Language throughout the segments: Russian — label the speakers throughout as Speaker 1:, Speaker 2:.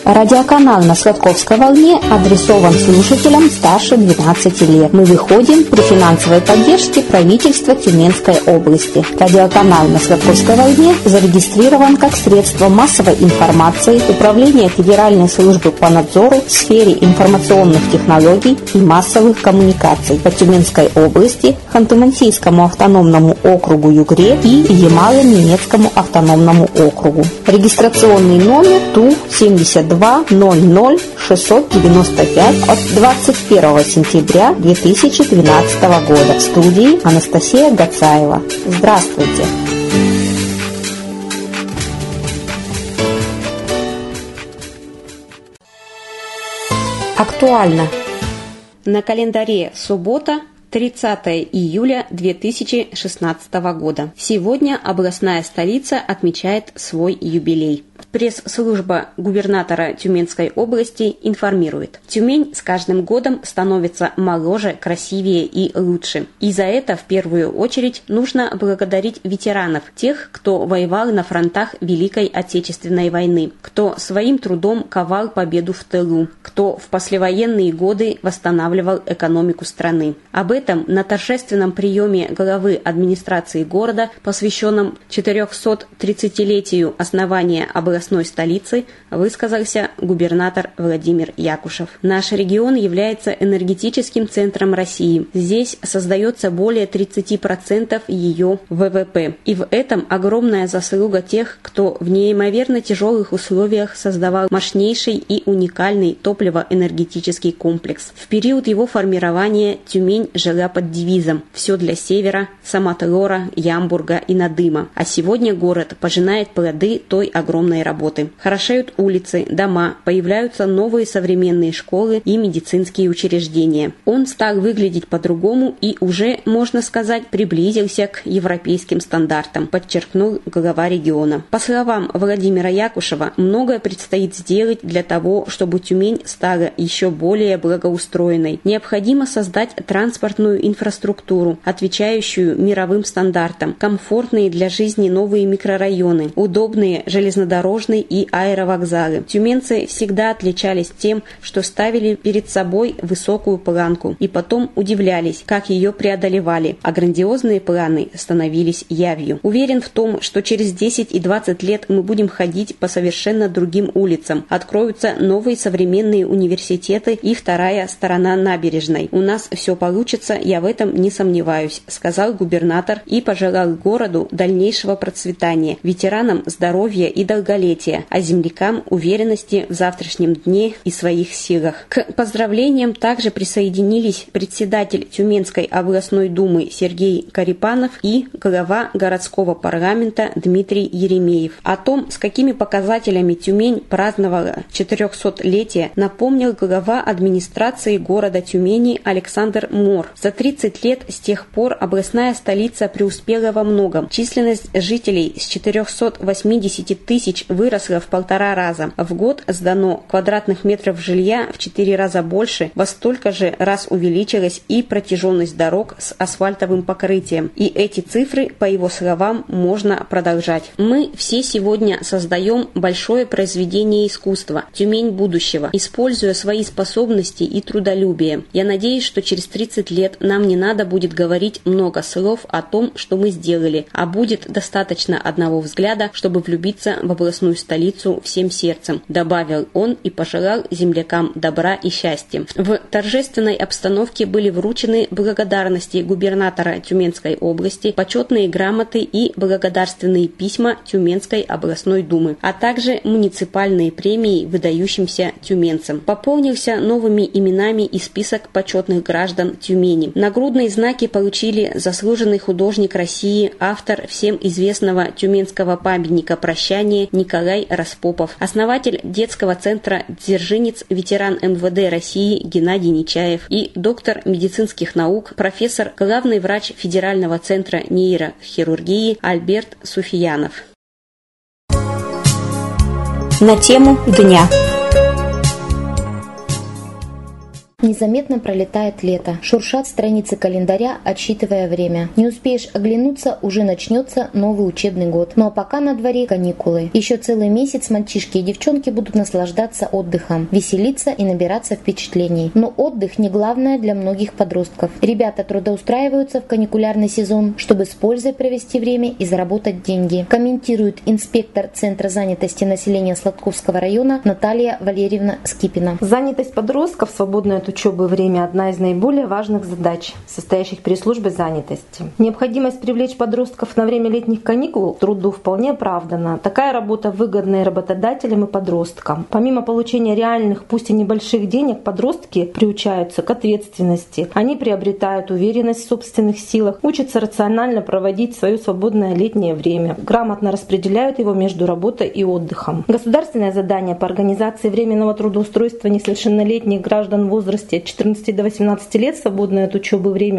Speaker 1: Радиоканал на Сладковской волне адресован слушателям старше 12 лет. Мы выходим при финансовой поддержке правительства Тюменской области. Радиоканал на Сладковской волне зарегистрирован как средство массовой информации Управления Федеральной службы по надзору в сфере информационных технологий и массовых коммуникаций по Тюменской области, Ханты-Мансийскому автономному округу Югре и Ямало-Ненецкому автономному округу. Регистрационный номер ТУ-72 00695 от 21 сентября 2012 года. В студии Анастасия Гацаева. Здравствуйте! Актуально. На календаре суббота, 30 июля 2016 года. Сегодня областная столица отмечает свой юбилей. Пресс-служба губернатора Тюменской области информирует: Тюмень с каждым годом становится моложе, красивее и лучше. И за это в первую очередь нужно благодарить ветеранов, тех, кто воевал на фронтах Великой Отечественной войны, кто своим трудом ковал победу в тылу, кто в послевоенные годы восстанавливал экономику страны. Об этом на торжественном приеме главы администрации города, посвященном 430-летию основания областной столицы, высказался губернатор Владимир Якушев. Наш регион является энергетическим центром России. Здесь создается более 30% ее ВВП. И в этом огромная заслуга тех, кто в неимоверно тяжелых условиях создавал мощнейший и уникальный топливо-энергетический комплекс. В период его формирования Тюмень жила под девизом «Все для севера», Самотлора, Ямбурга и Надыма. А сегодня город пожинает плоды той огромной работы. Хорошеют улицы, дома, появляются новые современные школы и медицинские учреждения. Он стал выглядеть по-другому и уже, можно сказать, приблизился к европейским стандартам, подчеркнул глава региона. По словам Владимира Якушева, многое предстоит сделать для того, чтобы Тюмень стала еще более благоустроенной. Необходимо создать транспортную инфраструктуру, отвечающую мировым стандартам, комфортные для жизни новые микрорайоны, удобные железнодорожные и аэровокзалы. Тюменцы всегда отличались тем, что ставили перед собой высокую планку и потом удивлялись, как ее преодолевали, а грандиозные планы становились явью. Уверен в том, что через 10 и 20 лет мы будем ходить по совершенно другим улицам. Откроются новые современные университеты и вторая сторона набережной. У нас все получится, я в этом не сомневаюсь, сказал губернатор и пожелал городу дальнейшего процветания, ветеранам здоровья и долголетия, а землякам уверенности в завтрашнем дне и своих силах. К поздравлениям также присоединились председатель Тюменской областной думы Сергей Карипанов и глава городского парламента Дмитрий Еремеев. О том, с какими показателями Тюмень праздновала 400-летие, напомнил глава администрации города Тюмени Александр Мор. За 30 лет с тех пор областная столица преуспела во многом. Численность жителей с 480 тысяч выросла в 1,5 раза. В год сдано квадратных метров жилья в 4 раза больше, во столько же раз увеличилась и протяженность дорог с асфальтовым покрытием. И эти цифры, по его словам, можно продолжать. Мы все сегодня создаем большое произведение искусства, Тюмень будущего, используя свои способности и трудолюбие. Я надеюсь, что через 30 лет нам не надо будет говорить много слов о том, что мы сделали, а будет достаточно одного взгляда, чтобы влюбиться в областную столицу всем сердцем, добавил он и пожелал землякам добра и счастья. В торжественной обстановке были вручены благодарности губернатора Тюменской области, почетные грамоты и благодарственные письма Тюменской областной думы, а также муниципальные премии выдающимся тюменцам. Пополнился новыми именами и список почетных граждан Тюмени. Нагрудные знаки получили заслуженный художник России, автор всем известного тюменского памятника «Прощание» Николай Распопов, основатель детского центра «Дзержинец», ветеран МВД России Геннадий Нечаев и доктор медицинских наук, профессор, главный врач Федерального центра нейрохирургии Альберт Суфиянов. На тему дня.
Speaker 2: Незаметно пролетает лето. Шуршат страницы календаря, отсчитывая время. Не успеешь оглянуться, уже начнется новый учебный год. Ну а пока на дворе каникулы. Еще целый месяц мальчишки и девчонки будут наслаждаться отдыхом, веселиться и набираться впечатлений. Но отдых не главное для многих подростков. Ребята трудоустраиваются в каникулярный сезон, чтобы с пользой провести время и заработать деньги. Комментирует инспектор Центра занятости населения Сладковского района Наталья Валерьевна Скипина.
Speaker 3: Занятость подростков, свободное от учебы время – одна из наиболее важных задач, состоящих перед службой занятости. Необходимость привлечь подростков на время летних каникул к труду вполне оправдана. Такая работа выгодна и работодателям, и подросткам. Помимо получения реальных, пусть и небольших денег, подростки приучаются к ответственности. Они приобретают уверенность в собственных силах, учатся рационально проводить свое свободное летнее время, грамотно распределяют его между работой и отдыхом. Государственное задание по организации временного трудоустройства несовершеннолетних граждан в возрасте от 14 до 18 лет, свободное от учебы время,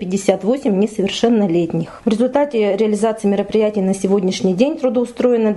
Speaker 3: 358 несовершеннолетних. В результате реализации мероприятий на сегодняшний день трудоустроено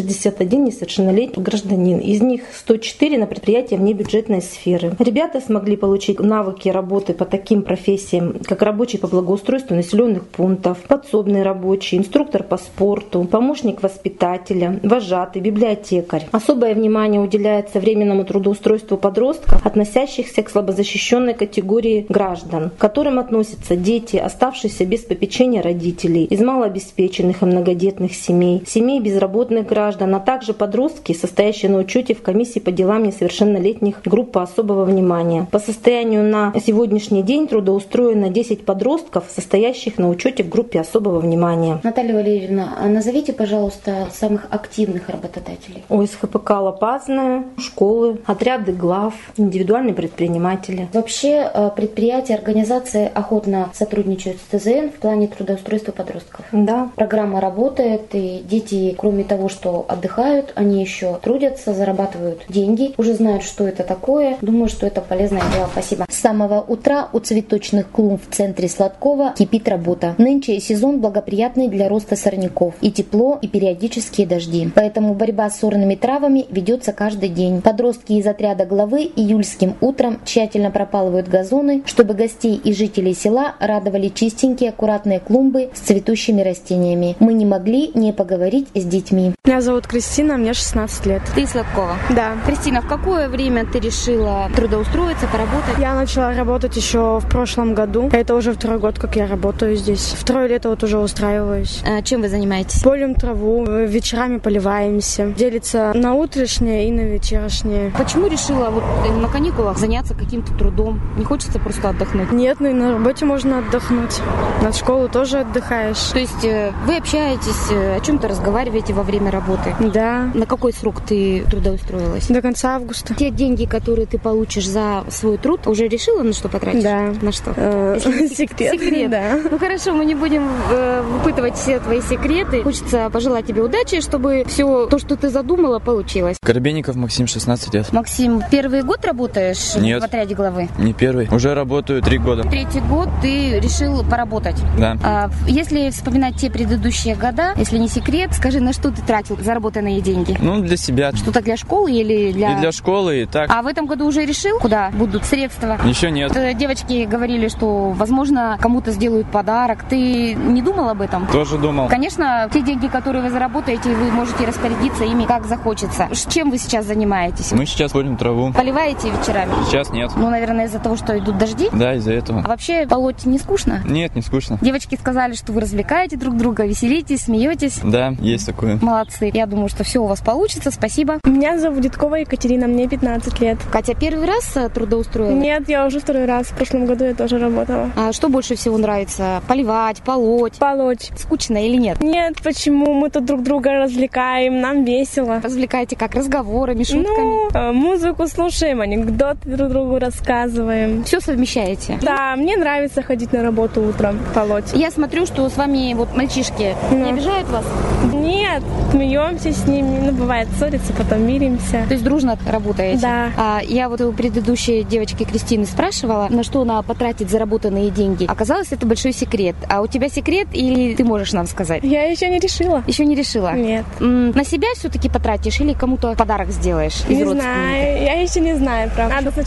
Speaker 3: 261 несовершеннолетний гражданин. Из них 104 на предприятия внебюджетной сферы. Ребята смогли получить навыки работы по таким профессиям, как рабочий по благоустройству населенных пунктов, подсобный рабочий, инструктор по спорту, помощник воспитателя, вожатый, библиотекарь. Особое внимание уделяется временному трудоустройству подростков, относящихся к слабозащищенной категории граждан, к которым относятся дети, оставшиеся без попечения родителей, из малообеспеченных и многодетных семей, семей безработных граждан, а также подростки, состоящие на учете в комиссии по делам несовершеннолетних группы особого внимания. По состоянию на сегодняшний день трудоустроено 10 подростков, состоящих на учете в группе особого внимания.
Speaker 2: Наталья Валерьевна, а назовите, пожалуйста, самых активных работодателей.
Speaker 3: ОСХПК «Лопазная», школы, отряды глав, индивидуальные предприниматели.
Speaker 2: Вообще предприятия, организации охотно сотрудничают с ТЗН в плане трудоустройства подростков.
Speaker 3: Да.
Speaker 2: Программа работает, и дети, кроме того, что отдыхают, они еще трудятся, зарабатывают деньги, уже знают, что это такое. Думаю, что это полезное дело. Спасибо. С самого утра у цветочных клумб в центре Сладкова кипит работа. Нынче сезон благоприятный для роста сорняков. И тепло, и периодические дожди. Поэтому борьба с сорными травами ведется каждый день. Подростки из отряда главы июльским утром тщательно пропалывают газоны, чтобы гостей и жителей села радовали чистенькие, аккуратные клумбы с цветущими растениями. Мы не могли не поговорить с детьми.
Speaker 4: Меня зовут Кристина, мне 16 лет.
Speaker 1: Ты из Сладкова?
Speaker 4: Да.
Speaker 1: Кристина, в какое время ты решила трудоустроиться, поработать?
Speaker 4: Я начала работать еще в прошлом году. Это уже второй год, как я работаю здесь. Второе лето вот уже устраиваюсь.
Speaker 1: Чем вы занимаетесь?
Speaker 4: Полим траву, вечерами поливаемся. Делится на утрешнее и на вечернее.
Speaker 1: Почему решила вот на каникулах заняться каким-то трудом? Не хочется просто отдохнуть?
Speaker 4: Нет, ну и на работе можно отдохнуть. На школу тоже отдыхаешь.
Speaker 1: То есть вы общаетесь, о чем-то разговариваете во время работы?
Speaker 4: Да.
Speaker 1: На какой срок ты трудоустроилась?
Speaker 4: До конца августа.
Speaker 1: Те деньги, которые ты получишь за свой труд, уже решила, на что потратишь?
Speaker 4: Да.
Speaker 1: На что?
Speaker 4: Секрет.
Speaker 1: Секрет.
Speaker 4: Да.
Speaker 1: Ну хорошо, мы не будем выпытывать все твои секреты. Хочется пожелать тебе удачи, чтобы все то, что ты задумала, получилось.
Speaker 5: Коробейников Максим, 16 лет.
Speaker 1: Максим, первый год работаешь
Speaker 5: Нет.
Speaker 1: в отряде главы?
Speaker 5: Не первый. Уже работаю 3 года.
Speaker 1: Третий год ты решил поработать.
Speaker 5: Да.
Speaker 1: Если вспоминать те предыдущие года, если не секрет, скажи, на что ты тратил заработанные деньги?
Speaker 5: Ну, для себя.
Speaker 1: Что-то для школы или для...
Speaker 5: И для школы, и так.
Speaker 1: А в этом году уже решил, куда будут средства?
Speaker 5: Еще нет.
Speaker 1: Девочки говорили, что, возможно, кому-то сделают подарок. Ты не думал об этом?
Speaker 5: Тоже думал.
Speaker 1: Конечно, те деньги, которые вы заработаете, вы можете распорядиться ими как захочется. Чем вы сейчас занимаетесь?
Speaker 5: Мы сейчас полим траву.
Speaker 1: Поливаете вечерами?
Speaker 5: Сейчас нет.
Speaker 1: Ну, наверное, из-за того, что идут дожди?
Speaker 5: Да, из-за этого.
Speaker 1: А вообще полоть не скучно?
Speaker 5: Нет, не скучно.
Speaker 1: Девочки сказали, что вы развлекаете друг друга, веселитесь, смеетесь.
Speaker 5: Да, есть такое.
Speaker 1: Молодцы. Я думаю, что все у вас получится. Спасибо.
Speaker 4: Меня зовут Дедкова Екатерина, мне 15 лет.
Speaker 1: Катя, первый раз трудоустроилась?
Speaker 4: Нет, я уже второй раз. В прошлом году я тоже работала.
Speaker 1: А что больше всего нравится? Поливать, полоть?
Speaker 4: Полоть.
Speaker 1: Скучно или нет?
Speaker 4: Нет, почему? Мы тут друг друга развлекаем, нам весело.
Speaker 1: Развлекаете как? Разговорами, шутками?
Speaker 4: Ну, музыку слушаем, анекдоты друг другу рассказываем.
Speaker 1: Все совмещаете?
Speaker 4: Да, мне нравится ходить на работу утром, полоть.
Speaker 1: Я смотрю, что с вами вот мальчишки не обижают вас?
Speaker 4: Нет, смеемся с ними, ну, бывает ссориться, потом миримся.
Speaker 1: То есть дружно работаете?
Speaker 4: Да.
Speaker 1: Я вот у предыдущей девочки Кристины спрашивала, на что она потратит заработанные деньги. Оказалось, это большой секрет. А у тебя секрет или ты можешь нам сказать?
Speaker 4: Я еще не решила.
Speaker 1: Еще не решила?
Speaker 4: Нет.
Speaker 1: На себя все-таки потратишь или кому-то подарок сделаешь?
Speaker 4: Не знаю, я еще не знаю, правда. Надо сначала еще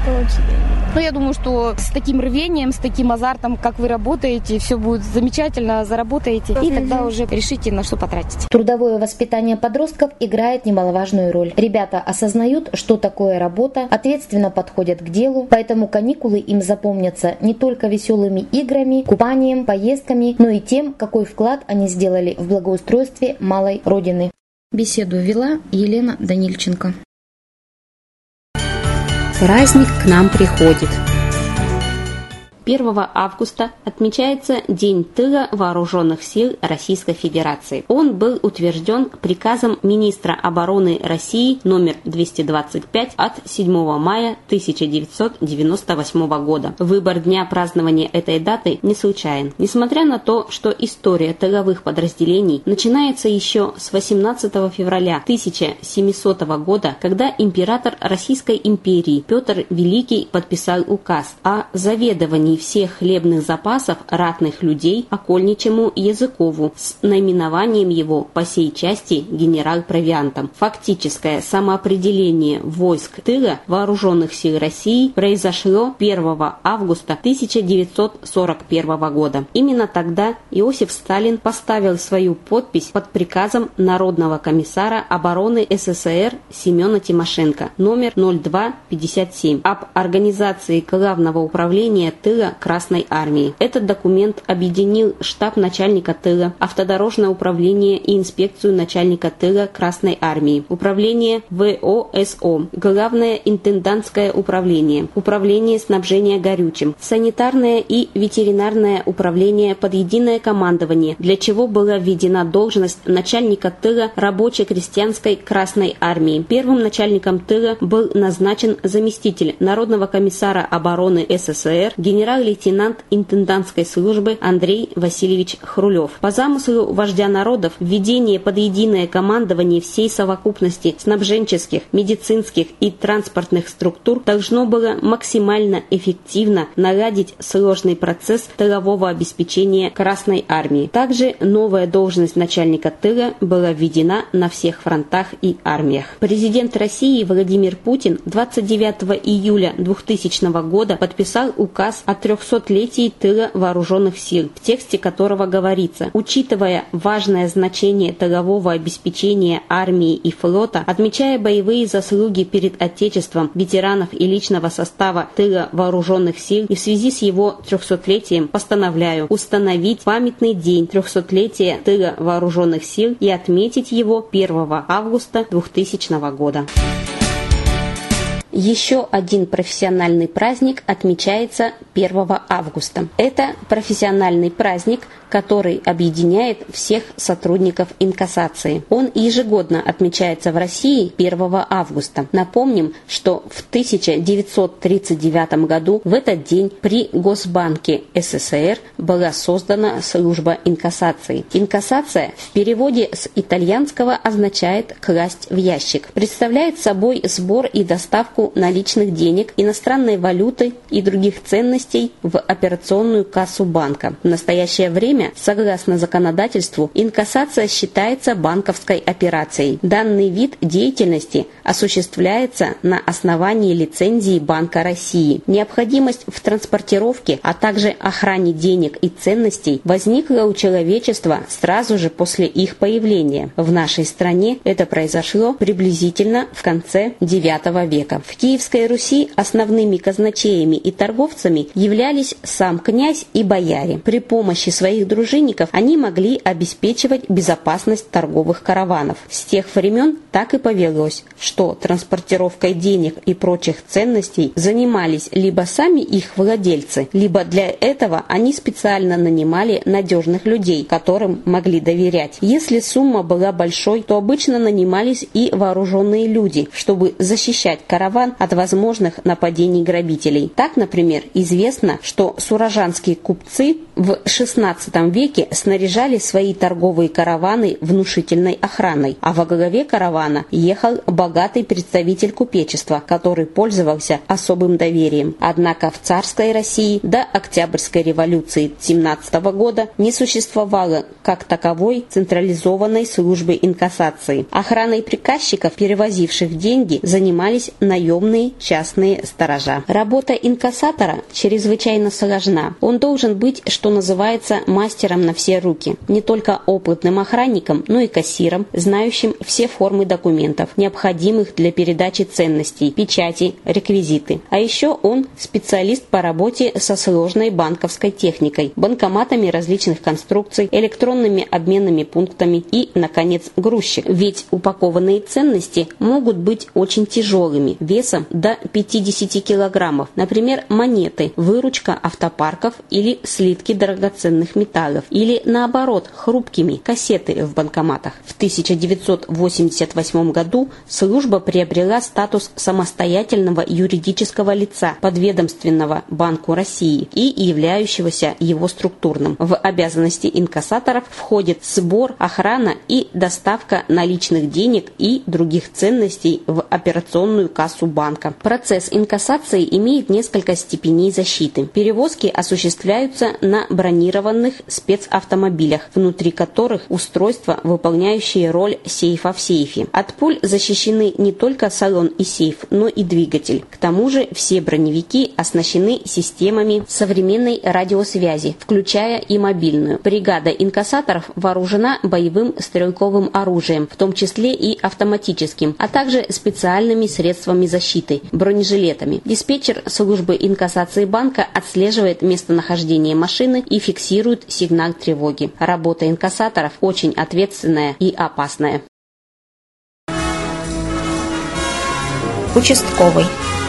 Speaker 4: получше денег.
Speaker 6: Но я думаю, что с таким рвением, с таким азартом, как вы работаете, все будет замечательно, заработаете, и тогда уже решите, на что потратить.
Speaker 2: Трудовое воспитание подростков играет немаловажную роль. Ребята осознают, что такое работа, ответственно подходят к делу, поэтому каникулы им запомнятся не только веселыми играми, купанием, поездками, но и тем, какой вклад они сделали в благоустройстве малой родины. Беседу вела Елена Данильченко.
Speaker 1: Праздник к нам приходит. 1 августа отмечается День тыла Вооруженных сил Российской Федерации. Он был утвержден приказом министра обороны России номер 225 от 7 мая 1998 года. Выбор дня празднования этой даты не случайен. Несмотря на то, что история тыловых подразделений начинается еще с 18 февраля 1700 года, когда император Российской империи Петр Великий подписал указ о заведовании всех хлебных запасов ратных людей окольничему Языкову с наименованием его по сей части генерал-провиантом. Фактическое самоопределение войск тыла Вооруженных сил России произошло 1 августа 1941 года. Именно тогда Иосиф Сталин поставил свою подпись под приказом Народного комиссара обороны СССР Семена Тимошенко номер 0257 об организации Главного управления тыла Красной армии. Этот документ объединил штаб начальника тыла, автодорожное управление и инспекцию начальника тыла Красной армии, управление ВОСО, главное интендантское управление, управление снабжения горючим, санитарное и ветеринарное управление под единое командование, для чего была введена должность начальника тыла рабоче-крестьянской Красной армии. Первым начальником тыла был назначен заместитель Народного комиссара обороны СССР генерал-лейтенант интендантской службы Андрей Васильевич Хрулев. По замыслу вождя народов, введение под единое командование всей совокупности снабженческих, медицинских и транспортных структур должно было максимально эффективно наладить сложный процесс тылового обеспечения Красной армии. Также новая должность начальника тыла была введена на всех фронтах и армиях. Президент России Владимир Путин 29 июля 2000 года подписал указ о 300-летии тыла Вооруженных сил, в тексте которого говорится: учитывая важное значение тылового обеспечения армии и флота, отмечая боевые заслуги перед Отечеством ветеранов и личного состава тыла Вооруженных сил и в связи с его 300-летием постановляю установить памятный день 300-летия тыла Вооруженных сил и отметить его 1 августа 2000 года. Еще один профессиональный праздник отмечается 1 августа. Это профессиональный праздник, который объединяет всех сотрудников инкассации. Он ежегодно отмечается в России 1 августа. Напомним, что в 1939 году в этот день при Госбанке СССР была создана служба инкассации. Инкассация в переводе с итальянского означает «класть в ящик». Представляет собой сбор и доставку наличных денег, иностранной валюты и других ценностей в операционную кассу банка. В настоящее время, согласно законодательству, инкассация считается банковской операцией. Данный вид деятельности осуществляется на основании лицензии Банка России. Необходимость в транспортировке, а также охране денег и ценностей возникла у человечества сразу же после их появления. В нашей стране это произошло приблизительно в конце IX века. В Киевской Руси основными казначеями и торговцами являлись сам князь и бояре. При помощи своих дружинников они могли обеспечивать безопасность торговых караванов. С тех времен так и повелось, что транспортировкой денег и прочих ценностей занимались либо сами их владельцы, либо для этого они специально нанимали надежных людей, которым могли доверять. Если сумма была большой, то обычно нанимались и вооруженные люди, чтобы защищать караван от возможных нападений грабителей. Так, например, известно, что сурожанские купцы в XVI веке снаряжали свои торговые караваны внушительной охраной, а во главе каравана ехал богатый представитель купечества, который пользовался особым доверием. Однако в царской России до Октябрьской революции 17 года не существовало как таковой централизованной службы инкассации. Охраной приказчиков, перевозивших деньги, занимались наемные частные сторожа. Работа инкассатора чрезвычайно сложна. Он должен быть, что называется, мастером на все руки. Не только опытным охранником, но и кассиром, знающим все формы документов, необходимых для передачи ценностей, печати, реквизиты. А еще он специалист по работе со сложной банковской техникой, банкоматами различных конструкций, электронными обменными пунктами и, наконец, грузчик. Ведь упакованные ценности могут быть очень тяжелыми, весом до 50 килограммов. Например, монеты, выручка автопарков или слитки драгоценных металлов. Или, наоборот, хрупкими, кассеты в банкоматах. В 1988 году служба приобрела статус самостоятельного юридического лица, подведомственного Банку России и являющегося его структурным. В обязанности инкассаторов входит сбор, охрана и доставка наличных денег и других ценностей в операционную кассу банка. Процесс инкассации имеет несколько степеней защиты. Перевозки осуществляются на бронированных спецавтомобилях, внутри которых устройства, выполняющие роль сейфа в сейфе. От пуль защищены не только салон и сейф, но и двигатель. К тому же все броневики оснащены системами современной радиосвязи, включая и мобильную. Бригада инкассаторов вооружена боевым стрелковым оружием, в том числе и автоматическим, а также специальными средствами защиты – бронежилетами. Диспетчер службы инкассации банка отслеживает местонахождение машины и фиксирует сигнал тревоги. Работа инкассаторов очень ответственная и опасная. Участковый.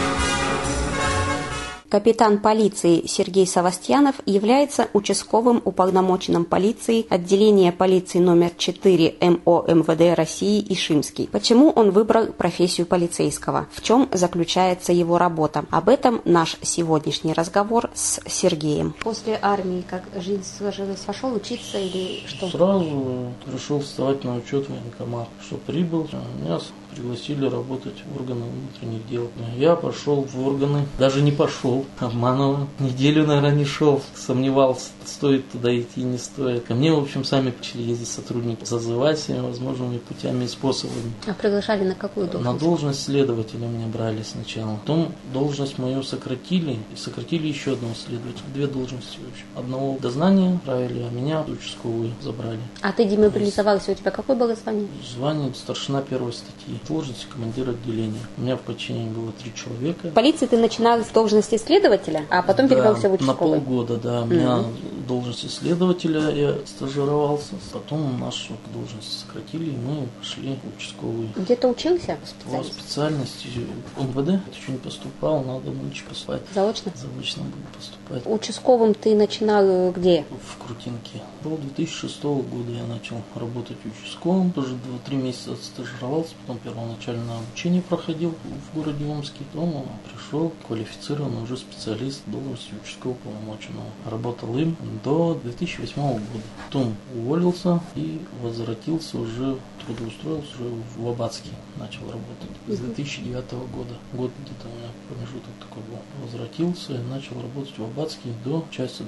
Speaker 1: Капитан полиции Сергей Савастьянов является участковым уполномоченным полиции отделения полиции номер 4 МО МВД России Ишимский. Почему он выбрал профессию полицейского? В чем заключается его работа? Об этом наш сегодняшний разговор с Сергеем. После армии как жизнь сложилась? Пошел учиться или что?
Speaker 7: Сразу решил вставать на учет в военкомат. Что прибыл, меня пригласили работать в органы внутренних дел. Я пошел в органы, даже не пошел, обманывал. Неделю, наверное, не шел, сомневался, стоит туда идти, не стоит. Ко мне, в общем, сами начали ездить сотрудники, зазывать всеми возможными путями и способами.
Speaker 1: А приглашали на какую должность?
Speaker 7: На должность следователя меня брали сначала. Потом должность мою сократили, и сократили еще одного следователя. 2 должности, в общем. Одного дознания правили, а меня участковую забрали.
Speaker 1: А ты демобилизовался, у тебя какое было звание?
Speaker 7: Звание старшина 1 статьи. Должность командира отделения. У меня в подчинении было 3 человека.
Speaker 1: В полиции ты начинал с должности следователя, а потом перевелся в участковый?
Speaker 7: На полгода, да. У меня должность следователя, я стажировался. Потом нашу должность сократили, и мы пошли в участковую.
Speaker 1: Где-то учился?
Speaker 7: По специальности МВД. Еще не поступал, надо нынче поступать.
Speaker 1: Заочно?
Speaker 7: Заочно буду поступать.
Speaker 1: Участковым ты начинал где?
Speaker 7: В Крутинке. До 2006 года я начал работать участковым. Тоже 2-3 месяца стажировался, потом первоначальное обучение проходил в городе Омске. Потом пришел квалифицированный уже специалист должности участкового уполномоченного. Работал им до 2008 года. Потом уволился и возвратился уже, трудоустроился уже в Аббатске. Начал работать с 2009 года. Год где-то у меня промежуток такой был. Возвратился и начал работать в Аббатске до части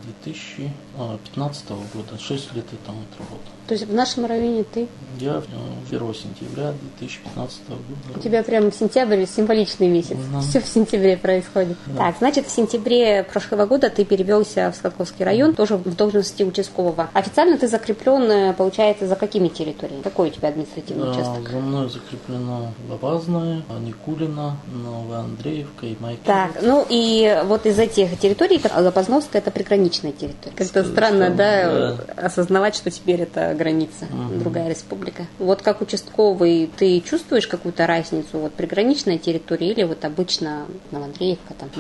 Speaker 7: 2015 года. 6 лет я там отработал.
Speaker 1: То есть в нашем районе ты?
Speaker 7: Я 1 сентября 2015 года.
Speaker 1: У тебя прям сентябрь символичный месяц. Все в сентябре происходит. Да. Так, значит, в сентябре прошлого года ты перевелся в Скотковский район, тоже в должности участкового. Официально ты закреплен, получается, за какими территориями? Какой у тебя административный участок?
Speaker 7: За мной закреплено Лопазная, Никулина, Новая Андреевка и Майки.
Speaker 1: Так, ну и вот из этих территорий Лопазновская — это приграничная территория. Как-то странно, да, осознавать, что теперь это граница, другая республика. Вот как участковый ты чувствуешь какую-то разницу? Вот приграничная территория или вот обычно Новоандреевка, там, Майка?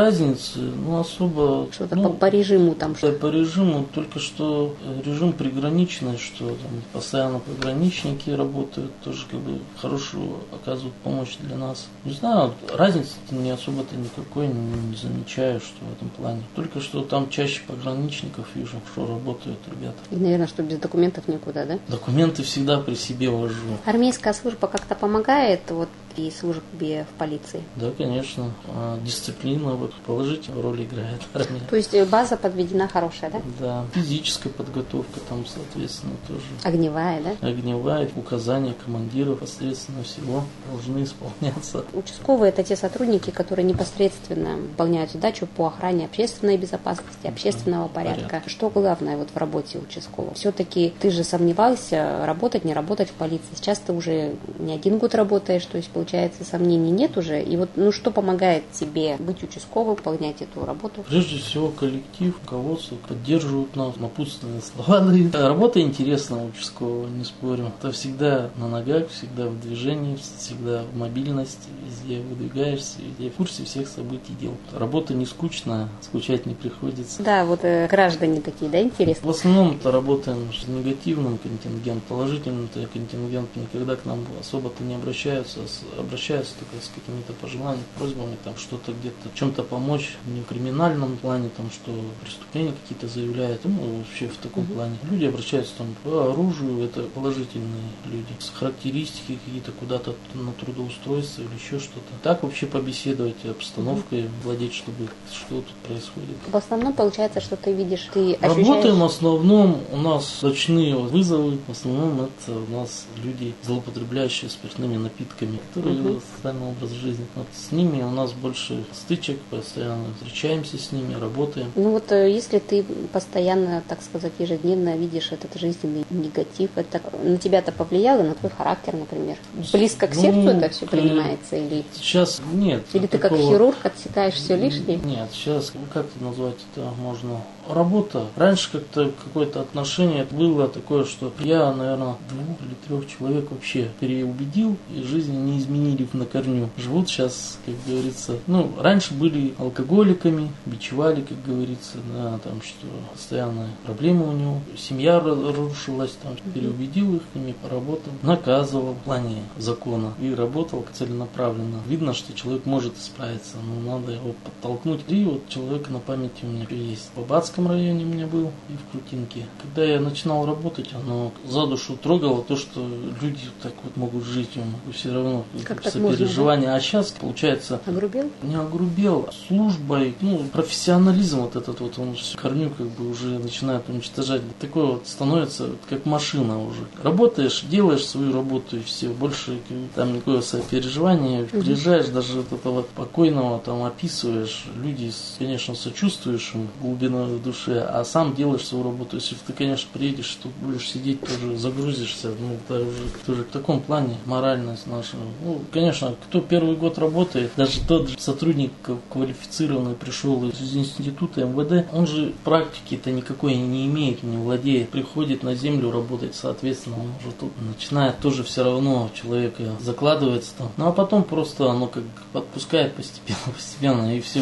Speaker 7: разницы, особо...
Speaker 1: Что-то по режиму там.
Speaker 7: По режиму, только что режим приграничный, что там постоянно пограничники работают, тоже как бы хорошую оказывают помощь для нас. Не знаю, разницы не особо-то никакой не замечаю, что в этом плане. Только что там чаще пограничников вижу, что работают ребята.
Speaker 1: И, наверное, что без документов никуда, да?
Speaker 7: Документы всегда при себе вожу.
Speaker 1: Армейская служба как-то помогает при службе в полиции?
Speaker 7: Да, конечно. Дисциплина положительную роль играет армия.
Speaker 1: То есть база подведена хорошая, да?
Speaker 7: Да. Физическая подготовка там, соответственно, тоже.
Speaker 1: Огневая, да?
Speaker 7: Огневая. Указания командиров, посредственно всего должны исполняться.
Speaker 1: Участковые – это те сотрудники, которые непосредственно выполняют задачу по охране общественной безопасности, общественного порядка. Что главное в работе участкового? Все-таки ты же сомневался, работать, не работать в полиции. Сейчас ты уже не 1 год работаешь, то есть, получается, сомнений нет уже. И что помогает тебе быть участковым, выполнять эту работу?
Speaker 7: Прежде всего, коллектив, руководство поддерживают нас, напутственные слова дают. Работа интересная участкового, не спорю. Это всегда на ногах, всегда в движении, всегда в мобильности, везде выдвигаешься, везде в курсе всех событий дел. Работа не скучная, скучать не приходится.
Speaker 1: Да, граждане такие, да, интересные?
Speaker 7: В основном работаем с негативным контингентом, положительным контингентом никогда к нам особо-то не обращаются только с какими-то пожеланиями, просьбами, там что-то где-то, чем-то помочь, не в криминальном плане, там, что преступления какие-то заявляют, вообще в таком плане. Люди обращаются там по оружию, это положительные люди, с характеристики какие-то куда-то на трудоустройство или еще что-то. Так вообще побеседовать, обстановкой владеть, что тут происходит.
Speaker 1: В основном получается, что ты видишь, ты ощущаешь...
Speaker 7: Работаем в основном, у нас ночные вызовы, в основном это у нас люди, злоупотребляющие спиртными напитками, которые ведут социальный образ жизни. С ними у нас больше стычек, постоянно встречаемся с ними, работаем.
Speaker 1: Если ты постоянно, так сказать, ежедневно видишь этот жизненный негатив, это на тебя-то повлияло, на твой характер, например? Близко к сердцу это все принимается? Или...
Speaker 7: Сейчас нет.
Speaker 1: Или ты как хирург отсекаешь все лишнее?
Speaker 7: Нет, сейчас, как это назвать это можно? Работа. Раньше как-то какое-то отношение было такое, что я, наверное, 2 или 3 человек вообще переубедил, и жизни не изменили на корню. Живут сейчас, как говорится, раньше были алкоголиками, бичевали, как говорится, да, там, что постоянные проблемы у него, семья рушилась, там, переубедил их, ими поработал, наказывал в плане закона и работал целенаправленно. Видно, что человек может исправиться, но надо его подтолкнуть. И человек на памяти у меня есть. В Бабацком районе у меня был и в Крутинке. Когда я начинал работать, оно за душу трогало то, что люди так могут жить, все равно сопереживание. Да? А сейчас, получается...
Speaker 1: Огрубел? Не
Speaker 7: огрубел. Службой, профессионализм он корню уже начинает уничтожать. Такое становится как машина уже. Работаешь, делаешь свою работу и все. Больше там никакого сопереживания. Приезжаешь, даже этого покойного там описываешь. Люди, конечно, сочувствуешь им глубиной в душе, а сам делаешь свою работу. Если ты, конечно, приедешь, тут будешь сидеть, тоже загрузишься. Это уже тоже в таком плане моральность наша. Конечно, кто первый год работает, даже тот же сотрудник квалифицированный пришел из института МВД, он же практики-то никакой не имеет, не владеет. Приходит на землю работать, соответственно, он уже тут начинает тоже все равно человека закладывается там. А потом просто оно как подпускает постепенно, и все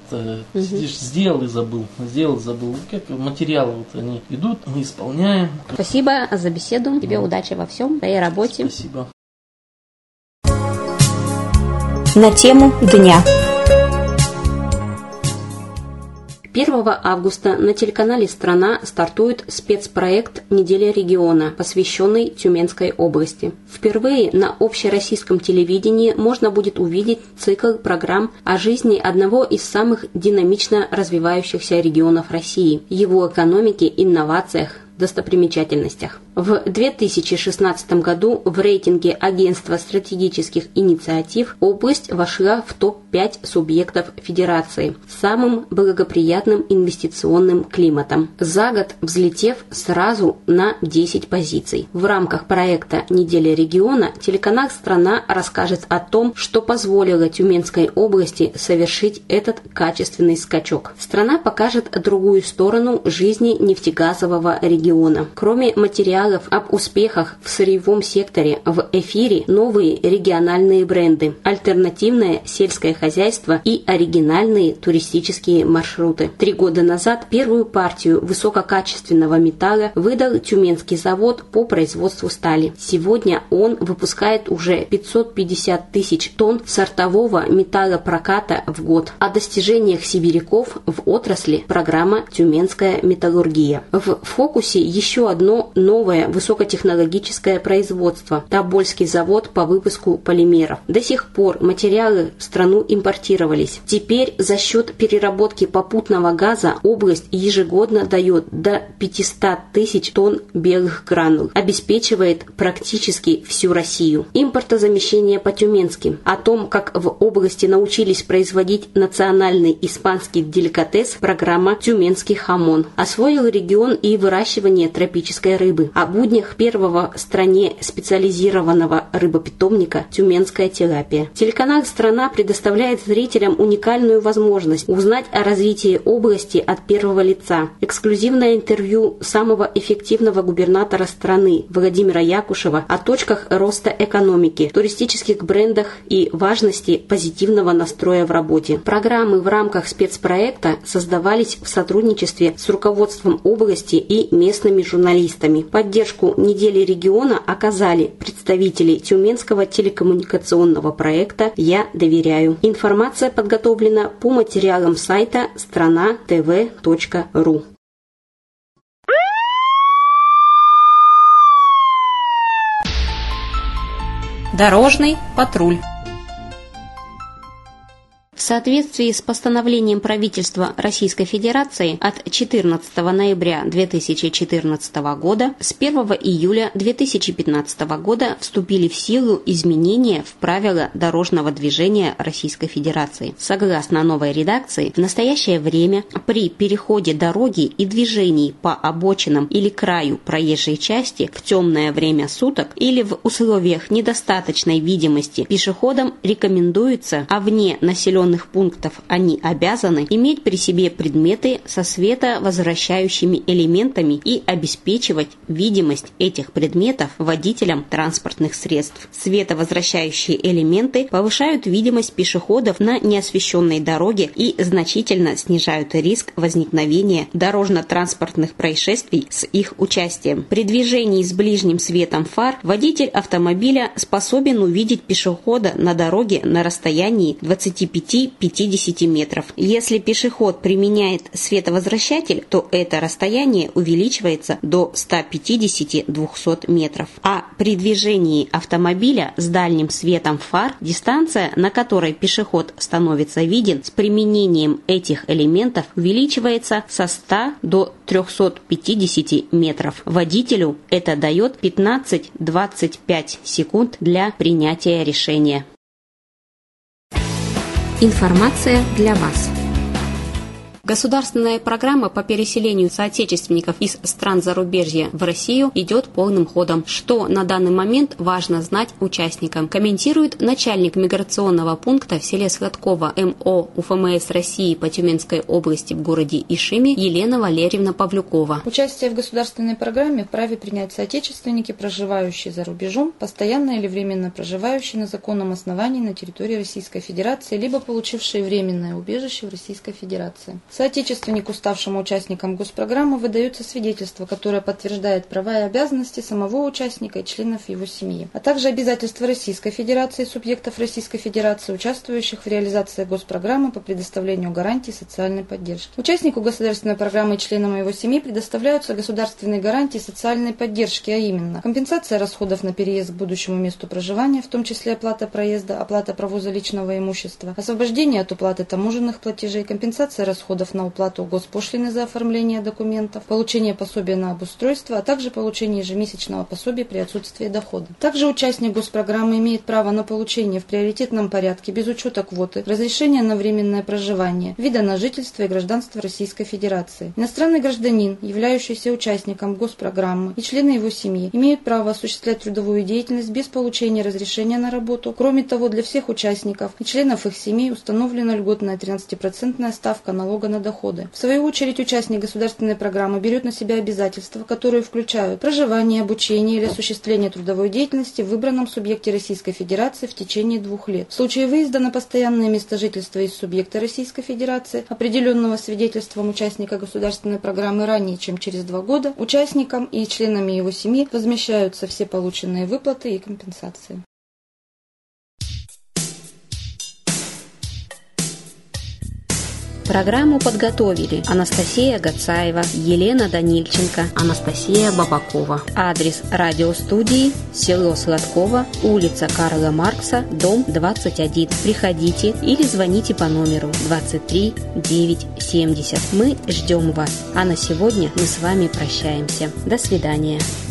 Speaker 7: сидишь, сделал и забыл. Как материалы они идут, мы исполняем.
Speaker 1: Спасибо за беседу. Тебе удачи во всем, в твоей работе.
Speaker 7: Спасибо.
Speaker 1: На тему дня. 1 августа на телеканале «Страна» стартует спецпроект «Неделя региона», посвященный Тюменской области. Впервые на общероссийском телевидении можно будет увидеть цикл программ о жизни одного из самых динамично развивающихся регионов России, его экономике, инновациях, достопримечательностях. В 2016 году в рейтинге Агентства стратегических инициатив область вошла в топ-5 субъектов Федерации с самым благоприятным инвестиционным климатом, за год взлетев сразу на 10 позиций. В рамках проекта «Неделя региона» телеканал «Страна» расскажет о том, что позволило Тюменской области совершить этот качественный скачок. «Страна» покажет другую сторону жизни нефтегазового региона. Кроме материалов материалов об успехах в сырьевом секторе в эфире новые региональные бренды, альтернативное сельское хозяйство и оригинальные туристические маршруты. 3 года назад первую партию высококачественного металла выдал Тюменский завод по производству стали. Сегодня он выпускает уже 550 тысяч тонн сортового металлопроката в год. О достижениях сибиряков в отрасли программа «Тюменская металлургия». В фокусе еще одно новое высокотехнологическое производство – Тобольский завод по выпуску полимеров. До сих пор материалы в страну импортировались. Теперь за счет переработки попутного газа область ежегодно дает до 500 тысяч тонн белых гранул, обеспечивает практически всю Россию. Импортозамещение по-тюменски. О том, как в области научились производить национальный испанский деликатес, программа «Тюменский хамон». Освоил регион и выращивание тропической рыбы. О буднях первого в стране специализированного рыбопитомника «Тюменская тилапия». Телеканал «Страна» предоставляет зрителям уникальную возможность узнать о развитии области от первого лица. Эксклюзивное интервью самого эффективного губернатора страны Владимира Якушева о точках роста экономики, туристических брендах и важности позитивного настроя в работе. Программы в рамках спецпроекта создавались в сотрудничестве с руководством области и местными журналистами. Поддержку недели региона оказали представители Тюменского телекоммуникационного проекта «Я доверяю». Информация подготовлена по материалам сайта strana.tv.ru. Дорожный патруль. В соответствии с постановлением правительства Российской Федерации от 14 ноября 2014 года с 1 июля 2015 года вступили в силу изменения в правила дорожного движения Российской Федерации. Согласно новой редакции, в настоящее время при переходе дороги и движении по обочинам или краю проезжей части в темное время суток или в условиях недостаточной видимости пешеходам рекомендуется, а вне населенных пунктов они обязаны иметь при себе предметы со световозвращающими элементами и обеспечивать видимость этих предметов водителям транспортных средств. Световозвращающие элементы повышают видимость пешеходов на неосвещенной дороге и значительно снижают риск возникновения дорожно-транспортных происшествий с их участием. При движении с ближним светом фар водитель автомобиля способен увидеть пешехода на дороге на расстоянии 25-50 метров. Если пешеход применяет световозвращатель, то это расстояние увеличивается до 150-200 метров. А при движении автомобиля с дальним светом фар дистанция, на которой пешеход становится виден, с применением этих элементов увеличивается со 100 до 350 метров. Водителю это дает 15-25 секунд для принятия решения. Информация для вас. Государственная программа по переселению соотечественников из стран зарубежья в Россию идет полным ходом. Что на данный момент важно знать участникам, комментирует начальник миграционного пункта в селе Сладково МО УФМС России по Тюменской области в городе Ишиме Елена Валерьевна Павлюкова.
Speaker 8: Участие в государственной программе вправе принять соотечественники, проживающие за рубежом, постоянно или временно проживающие на законном основании на территории Российской Федерации, либо получившие временное убежище в Российской Федерации. Соотечественнику, ставшему участником госпрограммы, выдается свидетельство, которое подтверждает права и обязанности самого участника и членов его семьи, а также обязательства Российской Федерации и субъектов Российской Федерации, участвующих в реализации госпрограммы по предоставлению гарантий социальной поддержки. Участнику государственной программы и членам его семьи предоставляются государственные гарантии социальной поддержки, а именно компенсация расходов на переезд к будущему месту проживания, в том числе оплата проезда, оплата провоза личного имущества, освобождение от уплаты таможенных платежей, компенсация расходов на уплату госпошлины за оформление документов, получение пособия на обустройство, а также получение ежемесячного пособия при отсутствии дохода. Также участник госпрограммы имеет право на получение в приоритетном порядке, без учета квоты, разрешения на временное проживание, вида на жительство и гражданство Российской Федерации. Иностранный гражданин, являющийся участником госпрограммы, и члены его семьи имеют право осуществлять трудовую деятельность без получения разрешения на работу. Кроме того, для всех участников и членов их семей установлена льготная 13% ставка налога на доходы. В свою очередь, участник государственной программы берет на себя обязательства, которые включают проживание, обучение или осуществление трудовой деятельности в выбранном субъекте Российской Федерации в течение 2 лет. В случае выезда на постоянное место жительства из субъекта Российской Федерации, определенного свидетельством участника государственной программы ранее, чем через 2 года, участникам и членами его семьи возмещаются все полученные выплаты и компенсации.
Speaker 1: Программу подготовили Анастасия Гацаева, Елена Данильченко, Анастасия Бабакова. Адрес радиостудии: село Сладково, улица Карла Маркса, дом 21. Приходите или звоните по номеру 23 970. Мы ждем вас. А на сегодня мы с вами прощаемся. До свидания.